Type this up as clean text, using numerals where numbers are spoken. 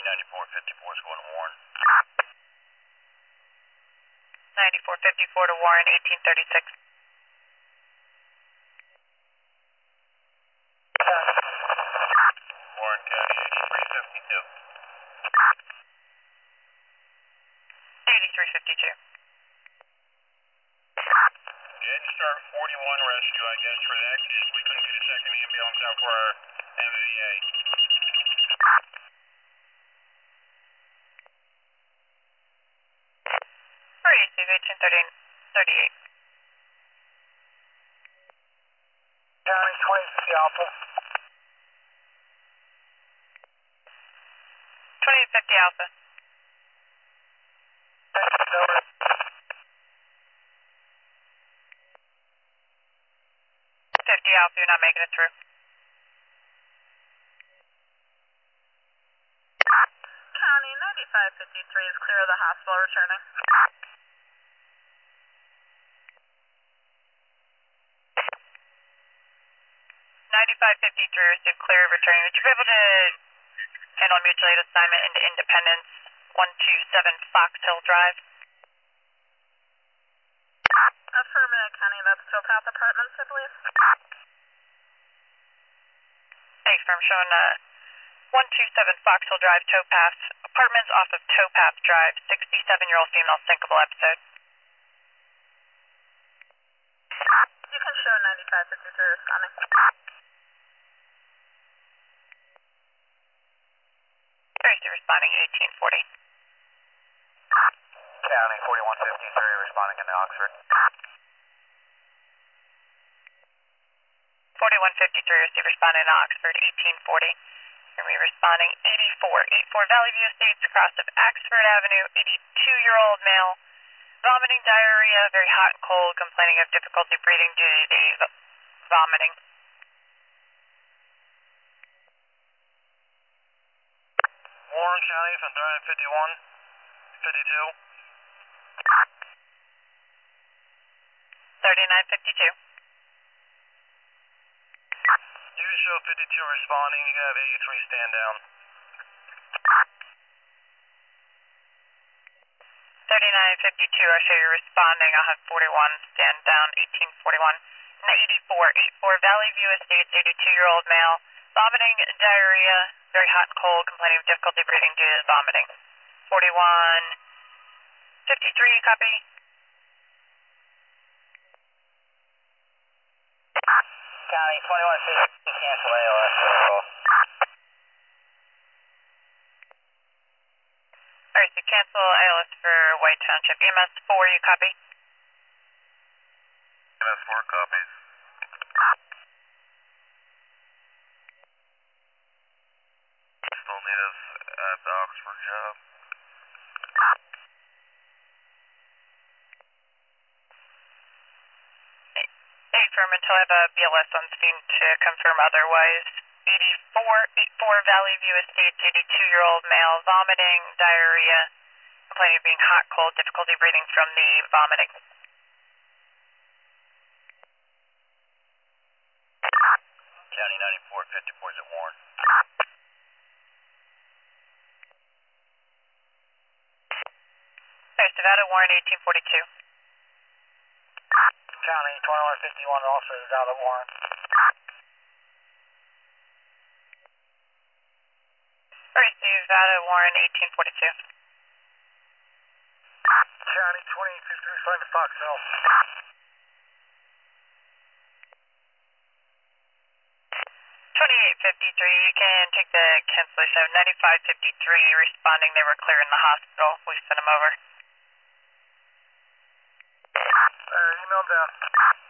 9454 is going to Warren. 9454 to Warren, 1836. Warren County, 8352. 8352. Jen, start 41 rescue, I guess, for that, because we couldn't get a second ambulance out for our MVA. Receive 1838. County 2050 Alpha. 2050 Alpha. 50 Alpha, you're not making it through. County 9553 is clear of the hospital, returning. 9553 received clear of returning. Would you be able to handle a mutual aid assignment into Independence 127 Fox Hill Drive? Affirmative, County, that's Towpath Apartments, I believe. Thanks, firm. Showing 127 Fox Hill Drive, Towpath. Apartments off of Towpath Drive, 67-year-old female syncopal episode. You can show 9553 responding. Thursday responding 1840. County 4153 responding into Oxford. 4153 received responding to Oxford 1840. And we responding 84 Valley View Estates across of Oxford Avenue, 82-year-old male, vomiting, diarrhea, very hot and cold, complaining of difficulty breathing due to the vomiting. Warren County from 3951, 52. 3952. You can show 52 responding, you can have 83 stand down. 3952, I'll show you responding. I'll have 41 stand down, 1841. And 84 Valley View Estates, 82-year-old male, vomiting, diarrhea, very hot and cold, complaining of difficulty breathing due to vomiting. 4153, copy. County 2150, cancel ALS. Alright, so cancel ALS for White Township. EMS 4, you copy? EMS 4 copies. Still need us at the Oxford job. Firm until I have a BLS on scene to confirm otherwise. 84 Valley View Estates, 82-year-old male, vomiting, diarrhea, complaining of being hot, cold, difficulty breathing from the vomiting. County 9454 is at Warren. There's Nevada Warren 1842. County 2151 also is out of Warren. Receive Nevada Warren 1842. County 2053 responding to Fox Hill. 2853, you can take the cancellation of 9553 responding. They were clear in the hospital. We sent them over. Email down.